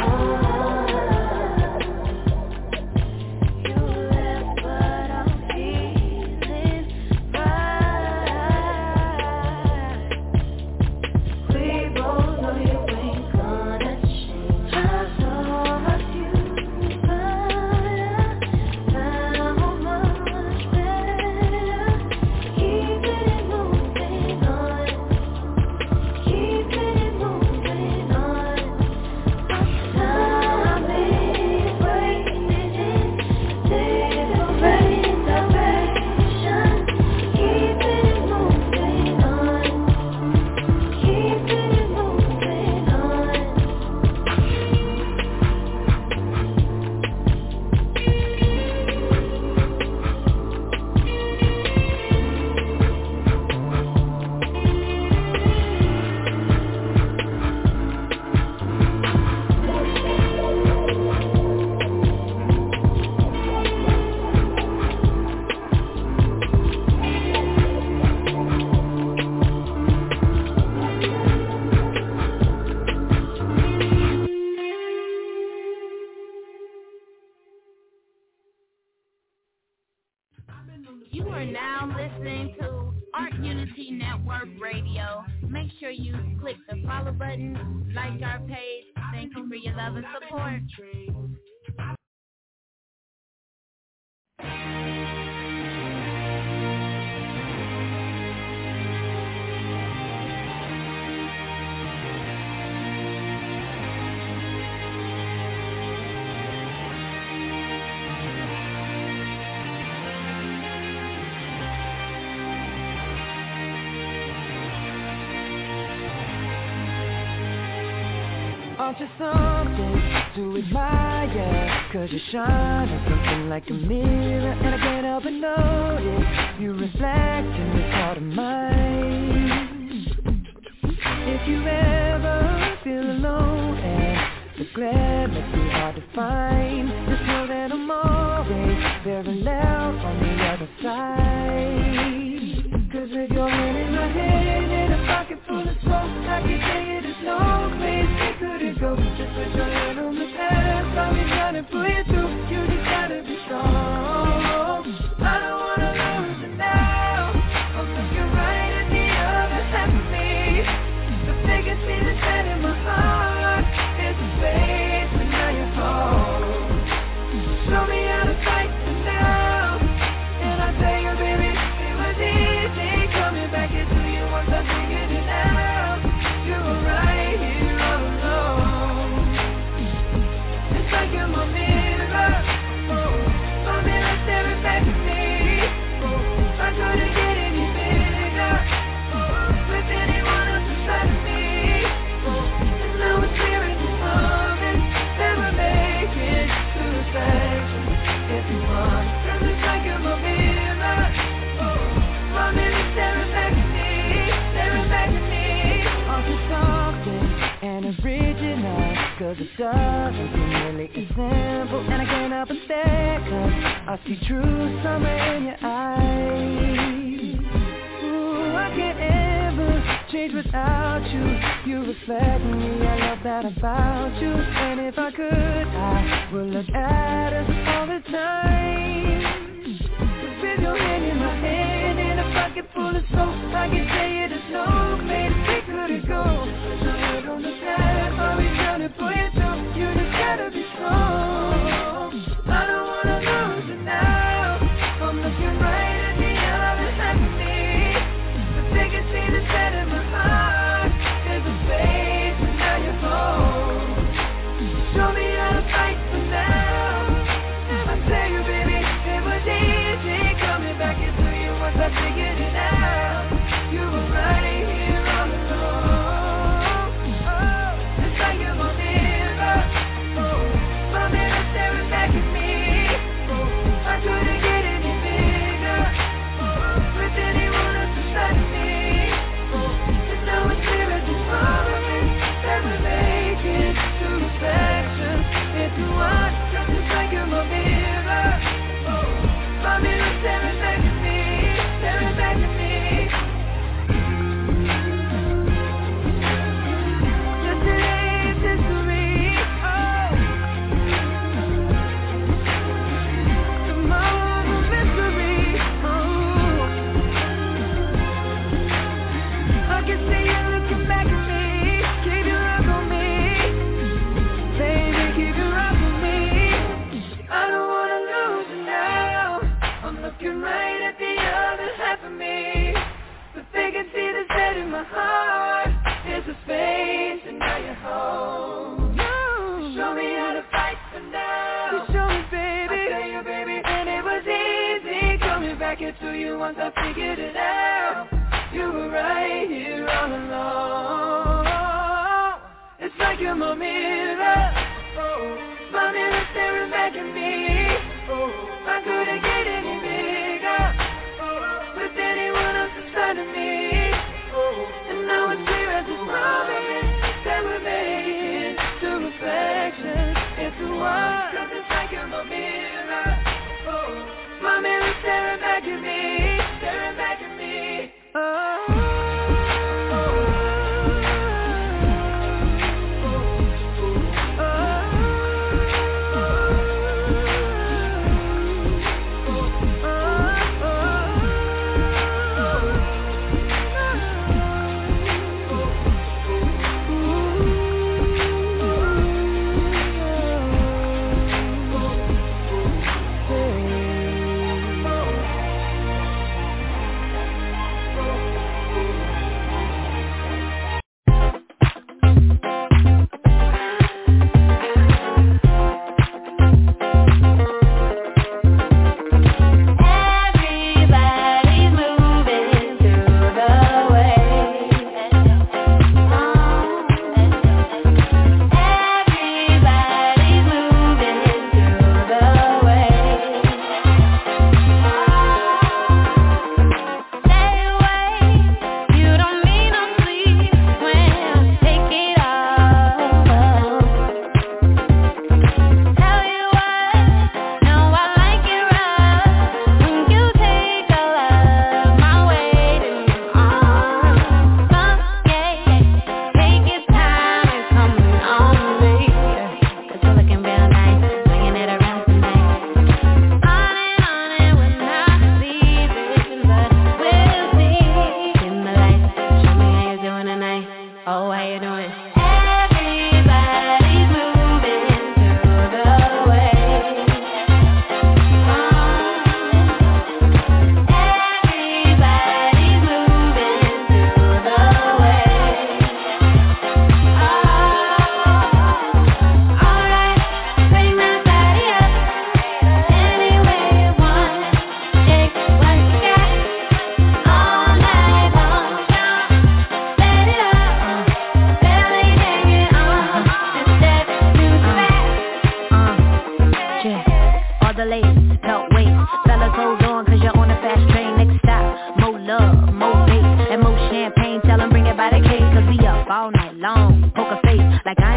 You left, but I'm feeling right. We both know you ain't gonna change. I saw you, but I found much better. Keeping it moving on, keeping it moving on. Time is wasted in different directions. Keeping it moving on, keeping it moving on. You are now listening to Art Unity Network Radio. Make sure you click the follow button, like our page. Thank you for your love and support. Aren't you something to admire? Cause you shine like something like a mirror, and I can't help but notice you reflect in this heart of mine. If you ever feel alone and the glare makes you hard to find, just know that I'm always parallel on the other side. Cause with your hand in my hand and a pocket full of smoke, I can tell you there's no place we couldn't go. Just put your hand on the past, I'll be trying to pull you through. You just gotta be strong. I don't wanna lose you now. I'm looking right at the other half of me. The biggest thing that's set in my heart is the space, but now you're home. Show me how to fight for now, and I tell you I see true summer in your eyes. Ooh, I can't ever change without you. You reflect me, I love that about you. And if I could, I would look at us all the time. With your hand in my hand and a pocket full of soap, I can tell you there's no place we couldn't go. Put your head on the path, I'll be trying to pull you through. You just gotta be strong. I don't wanna lose you now. I'm looking right at the other half of me, but they can see the set in my heart. There's a space and now you're home. Show me how to fight for now. I tell you, baby, it was easy coming back into you once I figured it out. You were right here all along. Oh, it's like you're my mirror. Oh, my mirror staring back at me. Oh, I couldn't get any bigger. Oh, with anyone else beside of me. Oh, and now it's clear as it's promise that we're making two reflections into one. Just it's like you're my mirror. Oh, my mirror staring back at me, staring back at me. Yesterday's history. Oh, tomorrow's a mystery. Oh, I can see you looking back at me. Keep your eyes on me, baby. Keep your eyes on me. I don't wanna lose you now. I'm looking right at the other half of me, but they can see the set in my heart. There's a space and now you're home. No. Show me how to fight for now. You show me, baby. I tell you, baby, and it was easy coming back into you once I figured it out. You were right here all along. It's like you're my mirror. Oh, my mirror staring back at me. Oh, I couldn't get any bigger. Oh, with anyone else inside of me. Oh, and now it's clear as it's promise that we're making two reflections into one. 'Cause it's like you're my mirror. Oh, my mirror staring back at me, staring back at me. Oh.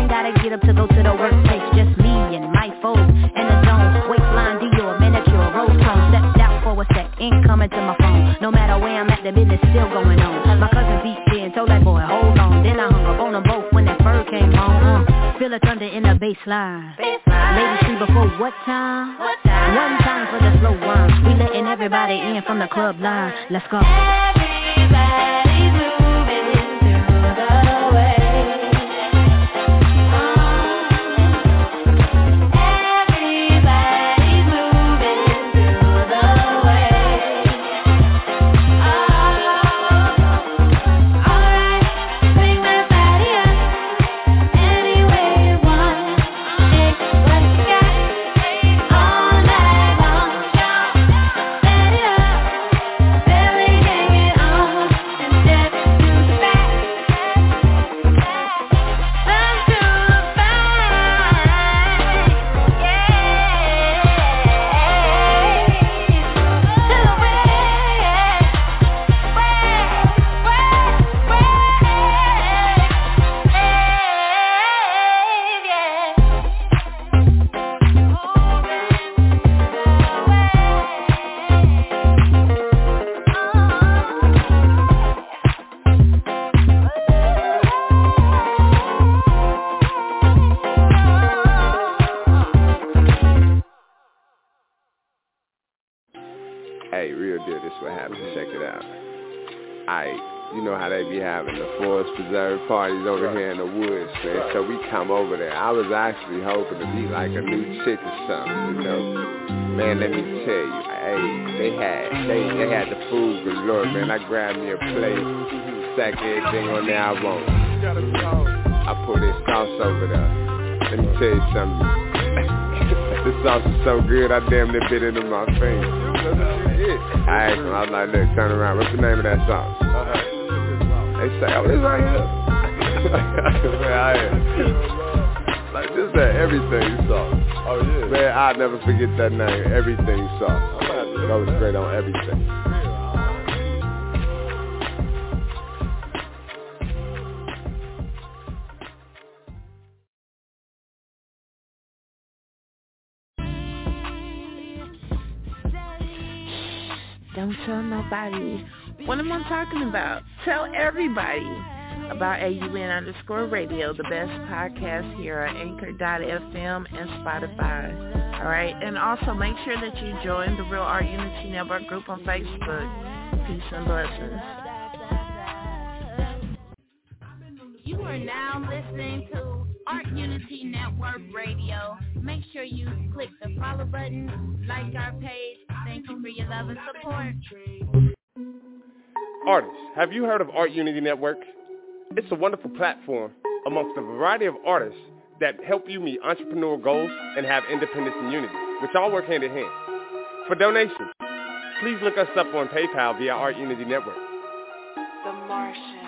up to go to the workplace. Just me and my foes in the zone. Waistline Dior, miniature rose coming to my phone. No matter where I'm at, the business still going on. My cousin beat me and told that boy, hold on. Then I hung up on them both when that fur came home. Uh, feel the thunder in the bass line. Ladies free before what time? What time? One time for the slow one. We letting everybody in from the club line. Let's go. Everybody's moving through the way. Hey, real deal, this what happens. Check it out. Alright, you know how they be having the Forest Preserve parties over right. here in the woods, man. Right. So we come over there. I was actually hoping to be like a new chick or something, you know. Man, let me tell you, hey, they had they they had the food galore, man. I grabbed me a plate, stacked everything on there I want. I put this sauce over there. Let me tell you something. This sauce is so good, I damn near bit it in my finger. I asked him, I was like, look, turn around, what's the name of that sauce? Uh-huh. They say, oh, this right here. Man, I am. Like, this is that everything sauce. Oh, yeah. Man, I'll never forget that name, everything sauce. That was great on everything. Don't tell nobody. What am I talking about? Tell everybody about A U N underscore radio, the best podcast here at Anchor dot F M and Spotify. All right, and also make sure that you join the Real Art Unity Network group on Facebook. Peace and blessings. You are now listening to Art Unity Network Radio. Make sure you click the follow button, like our page. Thank you for your love and support. Artists, have you heard of Art Unity Network? It's a wonderful platform amongst a variety of artists that help you meet entrepreneurial goals and have independence and unity, which all work hand in hand. For donations, please look us up on PayPal via Art Unity Network. The Martian.